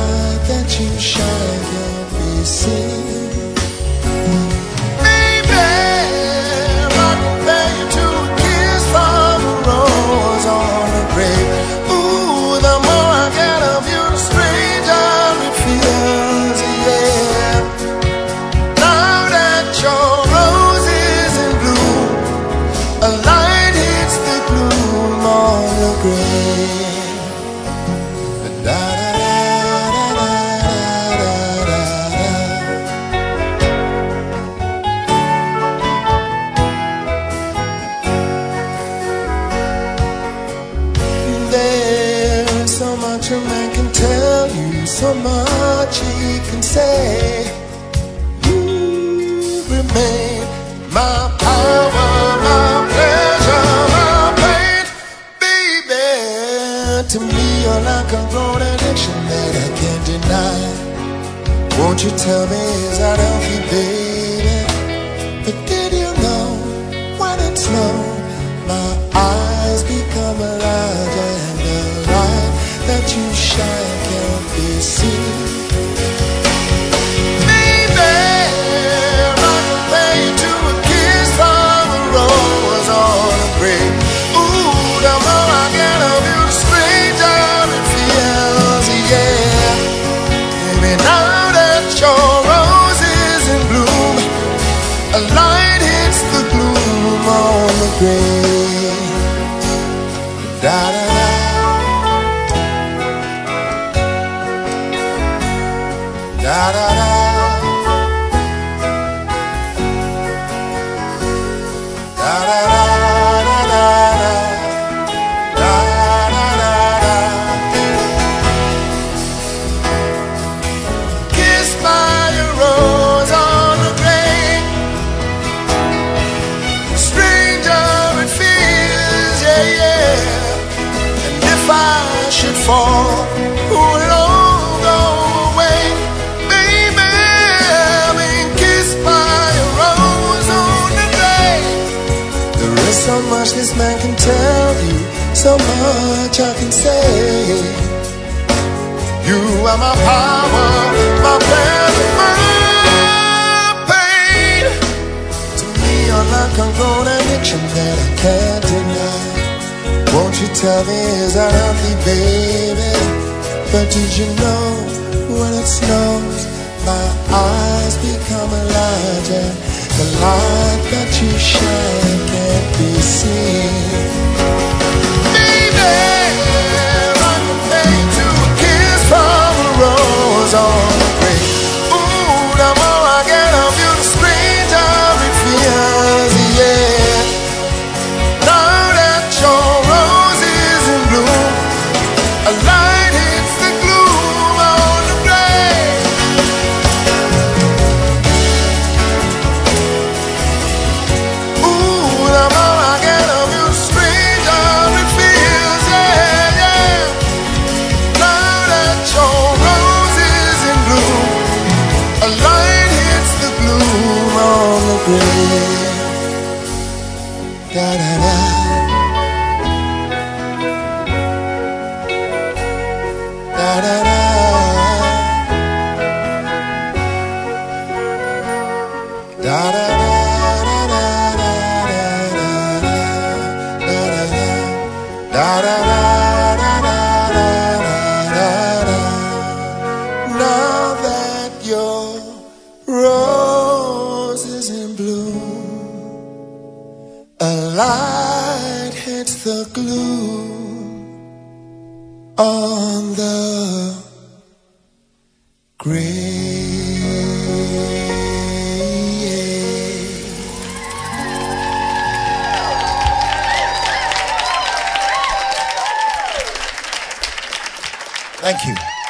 light that you shine can't be seen. Baby, I compare you to a kiss from a rose on a grave. Ooh, the more I get of you, the stranger it feels, yeah. Now that your rose is in bloom, a light hits the gloom on the grave. There's so much a man can tell you, so much he can say. You remain my power, my pleasure, my pain. Baby, to me you're like a grown addiction that I can't deny. Won't you tell me, is that healthy, baby? But did you know when it snows, my eyes become alive and the light that you shine can't be seen? Baby, I compare you to a kiss from a rose on a grave. Ooh, the more I get of you, the stranger it feels, yeah. Baby, now that your rose is in bloom, a light hits the gloom on the grave. Da da da, da da da, da da da, da da da, da da da. Kissed by a rose on the grave, stranger it feels, yeah, yeah. And if I should fall, who will all go away? Baby, I've been kissed by a rose on the grave. There is so much this man can tell you, so much I can say. You are my power, my pleasure, my pain. To me you're like a grown addiction that I can't deny. Won't you tell me, is that healthy, baby? But did you know when it snows, my eyes become alive and the light that you shine can't be seen? Baby, I compare you to a kiss from a rose on a grave. Ooh, the more I get of you, the stranger it feels, yeah. Now that your rose is in bloom, a light hits the gloom on the grave. Ooh, the more I get of you, the stranger it feels, yeah, yeah. Now that your rose is in bloom, a light hits the gloom on the grave. Da da da, da da da, da da da, da da da, now that your rose is in bloom, a light hits the gloom on the grave. Thank you.